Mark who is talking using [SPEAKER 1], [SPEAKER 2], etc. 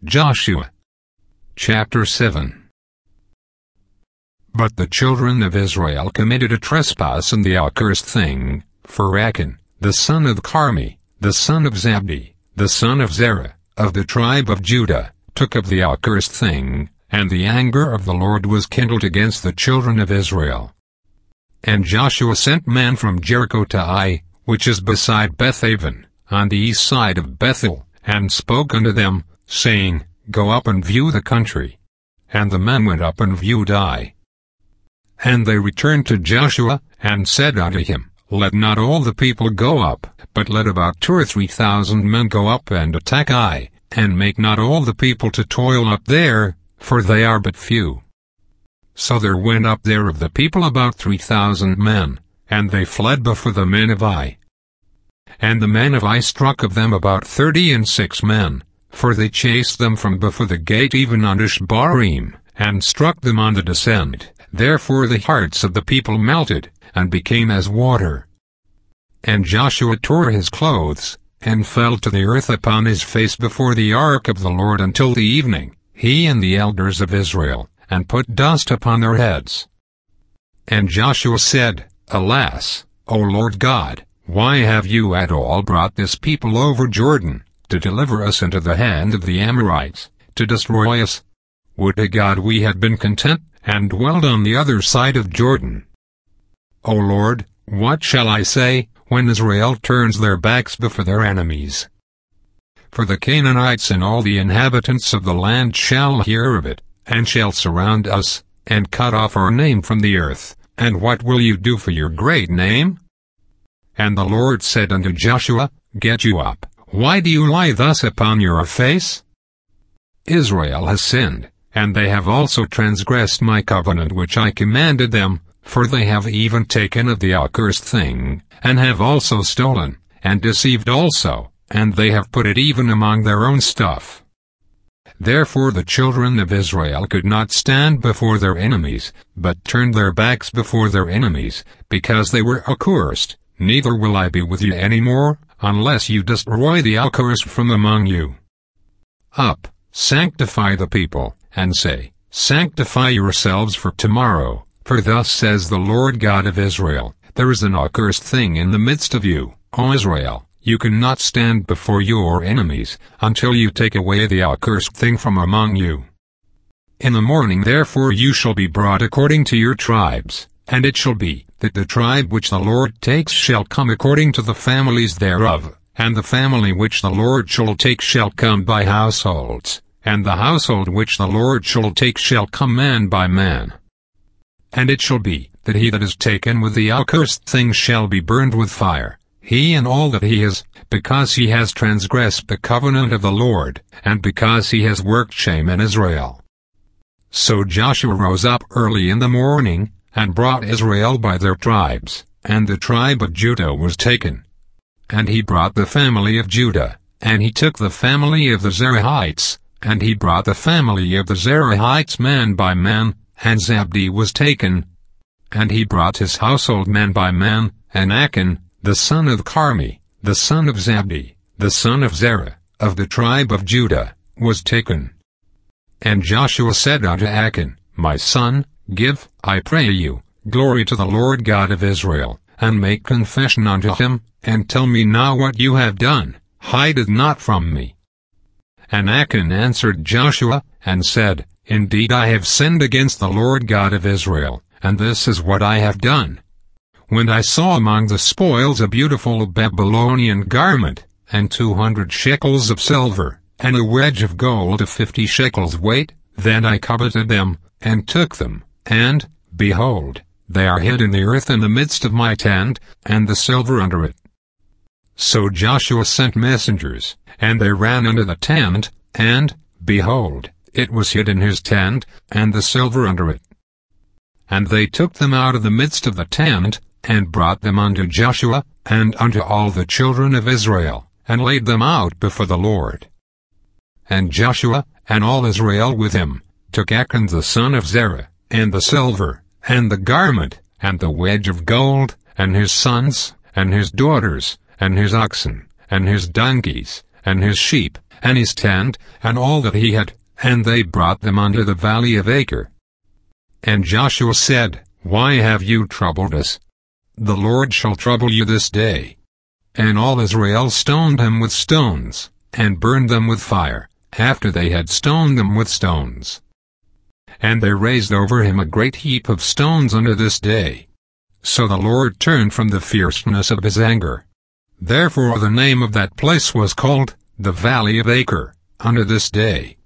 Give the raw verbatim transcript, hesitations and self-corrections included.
[SPEAKER 1] Joshua chapter seven. But the children of Israel committed a trespass in the accursed thing, for Achan, the son of Carmi, the son of Zabdi, the son of Zerah, of the tribe of Judah, took of the accursed thing, and the anger of the Lord was kindled against the children of Israel. And Joshua sent men from Jericho to Ai, which is beside Bethaven, on the east side of Bethel, and spoke unto them, saying, Go up and view the country. And the men went up and viewed Ai. And they returned to Joshua, and said unto him, Let not all the people go up, but let about two or three thousand men go up and attack Ai, and make not all the people to toil up there, for they are but few. So there went up there of the people about three thousand men, and they fled before the men of Ai. And the men of Ai struck of them about thirty and six men, for they chased them from before the gate even unto Shbarim, and struck them on the descent. Therefore the hearts of the people melted, and became as water. And Joshua tore his clothes, and fell to the earth upon his face before the ark of the Lord until the evening, he and the elders of Israel, and put dust upon their heads. And Joshua said, Alas, O Lord God, why have you at all brought this people over Jordan, to deliver us into the hand of the Amorites, to destroy us? Would to God we had been content, and dwelled on the other side of Jordan. O Lord, what shall I say, when Israel turns their backs before their enemies? For the Canaanites and all the inhabitants of the land shall hear of it, and shall surround us, and cut off our name from the earth. And what will you do for your great name? And the Lord said unto Joshua, Get you up. Why do you lie thus upon your face? Israel has sinned, and they have also transgressed my covenant which I commanded them, for they have even taken of the accursed thing, and have also stolen, and deceived also, and they have put it even among their own stuff. Therefore the children of Israel could not stand before their enemies, but turned their backs before their enemies, because they were accursed. Neither will I be with you any more, unless you destroy the accursed from among you. Up, sanctify the people, and say, Sanctify yourselves for tomorrow, for thus says the Lord God of Israel, There is an accursed thing in the midst of you, O Israel. You cannot stand before your enemies, until you take away the accursed thing from among you. In the morning therefore you shall be brought according to your tribes, and it shall be, that the tribe which the Lord takes shall come according to the families thereof, and the family which the Lord shall take shall come by households, and the household which the Lord shall take shall come man by man. And it shall be, that he that is taken with the accursed thing shall be burned with fire, he and all that he is, because he has transgressed the covenant of the Lord, and because he has worked shame in Israel. So Joshua rose up early in the morning, and brought Israel by their tribes, and the tribe of Judah was taken. And he brought the family of Judah, and he took the family of the Zerahites, and he brought the family of the Zerahites man by man, and Zabdi was taken. And he brought his household man by man, and Achan, the son of Carmi, the son of Zabdi, the son of Zerah, of the tribe of Judah, was taken. And Joshua said unto Achan, My son, give, I pray you, glory to the Lord God of Israel, and make confession unto him, and tell me now what you have done, hide it not from me. And Achan answered Joshua, and said, Indeed I have sinned against the Lord God of Israel, and this is what I have done. When I saw among the spoils a beautiful Babylonian garment, and two hundred shekels of silver, and a wedge of gold of fifty shekels weight, then I coveted them, and took them, and, behold, they are hid in the earth in the midst of my tent, and the silver under it. So Joshua sent messengers, and they ran unto the tent, and, behold, it was hid in his tent, and the silver under it. And they took them out of the midst of the tent, and brought them unto Joshua, and unto all the children of Israel, and laid them out before the Lord. And Joshua, and all Israel with him, took Achan the son of Zerah, and the silver, and the garment, and the wedge of gold, and his sons, and his daughters, and his oxen, and his donkeys, and his sheep, and his tent, and all that he had, and they brought them unto the valley of Achor. And Joshua said, Why have you troubled us? The Lord shall trouble you this day. And all Israel stoned him with stones, and burned them with fire, after they had stoned them with stones. And they raised over him a great heap of stones unto this day. So the Lord turned from the fierceness of his anger. Therefore the name of that place was called, the Valley of Achor, unto this day.